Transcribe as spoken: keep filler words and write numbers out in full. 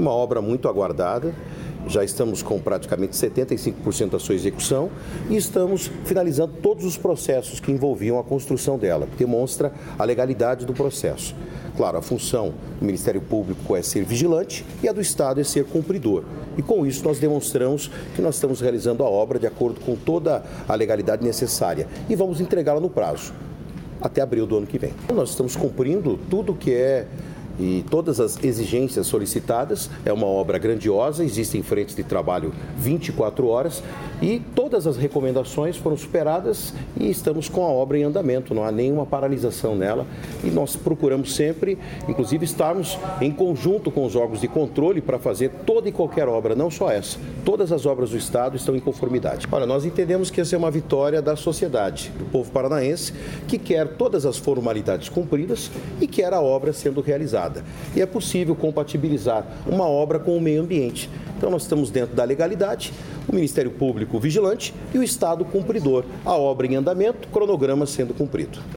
uma obra muito aguardada. Já estamos com praticamente setenta e cinco por cento da sua execução e estamos finalizando todos os processos que envolviam a construção dela, que demonstra a legalidade do processo. Claro, a função do Ministério Público é ser vigilante e a do Estado é ser cumpridor. E com isso nós demonstramos que nós estamos realizando a obra de acordo com toda a legalidade necessária e vamos entregá-la no prazo, até abril do ano que vem. Nós estamos cumprindo tudo que é e todas as exigências solicitadas. É uma obra grandiosa, existem frentes de trabalho vinte e quatro horas e todas as recomendações foram superadas e estamos com a obra em andamento, não há nenhuma paralisação nela e nós procuramos sempre, inclusive, estarmos em conjunto com os órgãos de controle para fazer toda e qualquer obra, não só essa. Todas as obras do Estado estão em conformidade. Olha, nós entendemos que essa é uma vitória da sociedade, do povo paranaense, que quer todas as formalidades cumpridas e quer a obra sendo realizada. E é possível compatibilizar uma obra com o meio ambiente. Então nós estamos dentro da legalidade, o Ministério Público vigilante e o Estado cumpridor. A obra em andamento, cronograma sendo cumprido.